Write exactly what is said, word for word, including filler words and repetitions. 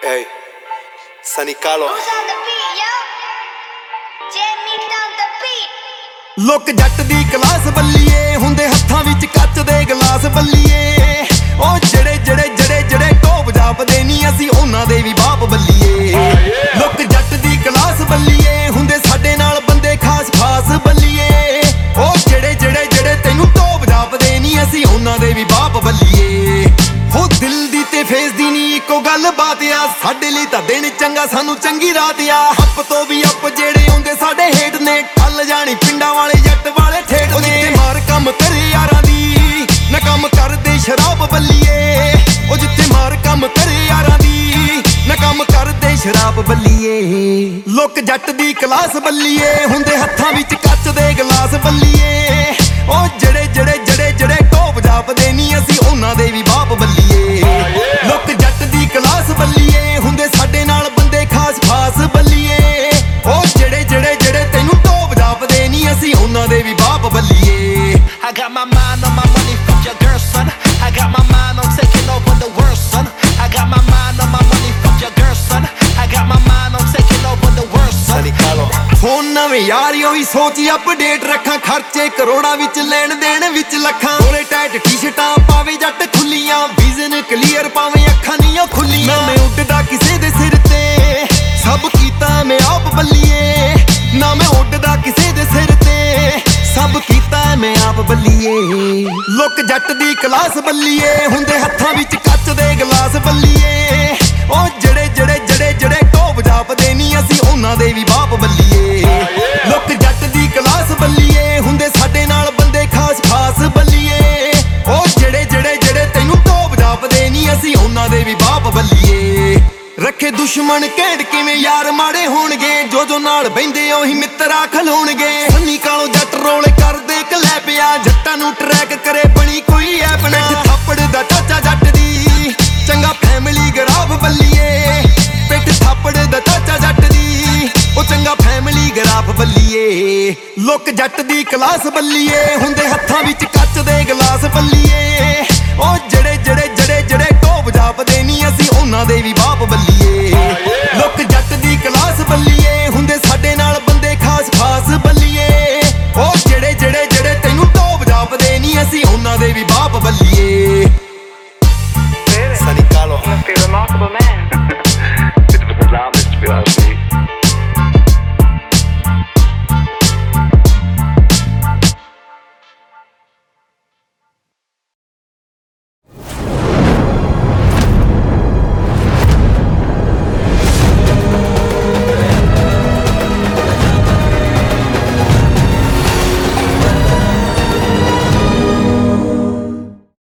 Hey, Sunny Carlo. Who's on the beat, yo? Jamie on the beat. ਲੋਕ ਜੱਟ ਦੀ class ਬੱਲੀਏ ਹੁੰਦੇ ਹੱਥਾਂ ਵਿੱਚ ਕੱਚ ਦੇ ਗਲਾਸ ਬੱਲੀਏ ਉਹ ਜਿਹੜੇ ਜਿਹੜੇ ਜਿਹੜੇ ਜਿਹੜੇ ਟੋਪ ਜਾਪਦੇ ਨਹੀਂ ਅਸੀਂ ਉਹਨਾਂ ਦੇ ਵੀ ਬਾਪ ਬੱਲੀਏ ਲੋਕ ਜੱਟ ਦੀ ਕਲਾਸ ਬੱਲੀਏ ਹੁੰਦੇ ਸਾਡੇ ਨਾਲ ਬੰਦੇ ਖਾਸ ਖਾਸ ਬੱਲੀਏ ਉਹ ਜਿਹੜੇ ਜਿਹੜੇ ਜਿਹੜੇ ਤੈਨੂੰ ਟੋਪ ਜਾਪਦੇ ਨਹੀਂ ਅਸੀਂ ਉਹਨਾਂ ਦੇ ਵੀ ਬਾਪ ਬੱਲੀਏ ਹੋ ਦਿਲ ਦੀ ਤੇ ਫੇਸ ਦੀ ਨਹੀਂ ਇੱਕੋ ਗੱਲ ਬਾਤ ਆ ਸਾਡੇ ਲਈ ਤਾਂ ਦਿਨ ਚੰਗਾ ਸਾਨੂੰ ਚੰਗੀ ਰਾਤ ਆ ਅੱਪ ਤੋਂ ਵੀ ਅੱਪ ਜਿਹੜੇ ਆਉਂਦੇ ਸਾਡੇ ਹੇਠ ਨੇ ਟੱਲ ਜਾਣੀ ਪਿੰਡਾਂ ਵਾਲੇ ਜੱਟ ਵਾਲੇ ਠੇਠ ਨੇ ਜਿੱਥੇ ਮਾਰ ਕੰਮ ਕਰੇ ਯਾਰਾਂ ਦੀ ਨਾ ਕੰਮ ਕਰਦੇ ਸ਼ਰਾਬ ਬੱਲੀਏ ਉਹ ਜਿੱਥੇ ਮਾਰ ਕੰਮ ਕਰੇ ਯਾਰਾਂ ਦੀ ਨਾ ਕੰਮ ਕਰਦੇ ਸ਼ਰਾਬ ਬੱਲੀਏ ਲੋਕ ਜੱਟ ਦੀ ਕਲਾਸ ਬੱਲੀਏ ਹੁੰਦੇ ਹੱਥਾਂ ਵਿੱਚ ਕੱਚ ਦੇ ਗਲਾਸ ਬੱਲੀਏ ਉਹ ਜਿਹੜੇ ਜਿਹੜੇ ਜਿਹੜੇ ਜਿਹੜੇ ਟੋਪ ਜਾਪਦੇ ਨਹੀਂ ਅਸੀਂ ਉਹਨਾਂ ਦੇ ਵੀ ਬਾਪ ਬੱਲੀਏ ਲੋਕ ਜੱਟ ਦੀ ਕਲਾਸ ਬੱਲੀਏ ਹੁੰਦੇ ਸਾਡੇ ਨਾਲ ਬੰਦੇ ਖਾਸ ਖਾਸ ਬੱਲੀਏ ਉਹ ਜਿਹੜੇ ਜਿਹੜੇ ਜਿਹੜੇ ਤੈਨੂੰ ਟੋਪ ਜਾਪਦੇ ਨਹੀਂ ਅਸੀਂ ਉਹਨਾਂ ਦੇ ਵੀ ਬਾਪ ਬੱਲੀਏ I got my mind on my money, fuck your girl, son. I got my mind on taking over the world, son. I got my mind on my money, fuck your girl, son. I got my mind on taking over the world, son. Sunny Carlo. Phone ਨਵੇਂ ਯਾਰੀ ਉਹੀ ਸੋਚ update ਰੱਖਾਂ ਖਰਚੇ ਕਰੋੜਾਂ ਵਿੱਚ ਲੈਣ ਦੇਣ ਵਿੱਚ ਲੱਖਾਂ ਕੋਲੇ ਟਾਈਟ ਟੀ-ਸ਼ਰਟਾਂ ਪਾਵੇ ਜੱਟ ਖੁੱਲੀਆਂ ਵਿਜ਼ਨ ਕਲੀਅਰ ਪਾਵੇਂ ਅੱਖਾਂ ਨੀਆਂ ਖੁੱਲੀਆਂ ਮੈਂ ਉੱਡਦਾ ਕਿਸੇ ਦੇ ਸਿਰ ਤੇ ਸਭ ਕੀਤਾ ਮੈਂ ਆਪ ਬੱਲੀਏ ਨਾ ਮੈਂ ਉੱਡਦਾ ਕਿਸੇ ਦੇ ਸਿਰ ਤੇ ਸਭ ਕੀਤਾ ਮੈਂ ਆਪ ਬੱਲੀਏ ਲੋਕ ਜੱਟ ਦੀ ਕਲਾਸ ਬੱਲੀਏ ਹੁੰਦੇ ਹੱਥਾਂ ਵਿੱਚ ਕੱਚ ਦੇ ਗਲਾਸ ਬੱਲੀਏ ਉਹ ਜਿਹੜੇ ਜਿਹੜੇ ਜਿਹੜੇ ਜਿਹੜੇ ਟੋਪ ਜਾਪਦੇ ਨਹੀਂ ਅਸੀਂ ਉਹਨਾਂ ਦੇ ਵੀ ਬਾਪ ਬੱਲੀਏ ਲੋਕ ਜੱਟ ਦੀ ਕਲਾਸ ਬੱਲੀਏ ਹੁੰਦੇ ਸਾਡੇ ਨਾਲ ਬੰਦੇ ਖਾਸ ਖਾਸ ਬੱਲੀਏ ਉਹ ਜਿਹੜੇ ਜਿਹੜੇ ਜਿਹੜੇ ਤੈਨੂੰ ਟੋਪ ਜਾਪਦੇ ਨਹੀਂ ਅਸੀਂ ਉਹਨਾਂ ਦੇ ਵੀ ਬਾਪ ਬੱਲੀਏ ਰੱਖੇ ਦੁਸ਼ਮਣ ਕਹਿੜ ਕਿਵੇਂ ਯਾਰ ਮਾੜੇ ਹੋਣਗੇ ਜੋ ਜੋ ਨਾਲ ਬਹਿੰਦੇ ਉਹੀ ਮਿੱਤਰਾ ਖਲੋਣਗੇ ਸੰਨੀ ਕਾਲੋਂ ਜੱਟ ਰੋਲ ਕਰਦੇ ਕਲੈ ਪਿਆ ਜੱਟਾਂ ਨੂੰ ਟਰੈਕ ਕਰੇ ਬਣੀ ਕੋਈ ਐਪ ਨਾ ਥੱਪੜ ਦਾ ਚਾਚਾ ਜੱਟ ਦੀ ਚੰਗਾ ਫੈਮਿਲੀ ਗਰਾਫ ਬੱਲੀਏ ਪਿੱਠ ਥੱਪੜ ਦਾ ਚਾਚਾ ਜੱਟ ਦੀ ਉਹ ਚੰਗਾ ਫੈਮਿਲੀ ਗਰਾਫ ਬੱਲੀਏ ਲੋਕ ਜੱਟ ਦੀ ਕਲਾਸ ਬੱਲੀਏ ਹੁੰਦੇ ਹੱਥਾਂ ਵਿੱਚ ਕੱਚ ਦੇ ਗਲਾਸ ਬੱਲੀਏ ਉਹ ਜਿਹੜੇ ਜਿਹੜੇ ਜਿਹੜੇ ਜਿਹੜੇ ਟੋਪ ਜਾਪਦੇ ਨਹੀਂ ਅਸੀਂ ਉਹਨਾਂ ਦੇ ਵੀ ਬਾਪ ਬੱਲੀਏ ਲੋਕ ਜੱਟ ਦੀ ਕਲਾਸ ਬੱਲੀਏ ਹੁੰਦੇ ਸਾਡੇ ਨਾਲ ਬੰਦੇ ਖਾਸ ਖਾਸ ਬੱਲੀਏ ਉਹ ਜਿਹੜੇ ਜਿਹੜੇ ਜਿਹੜੇ ਤੈਨੂੰ ਟੋਪ ਜਾਪਦੇ ਨਹੀਂ ਅਸੀਂ ਉਹਨਾਂ ਦੇ ਵੀ ਬਾਪ ਬੱਲੀਏ।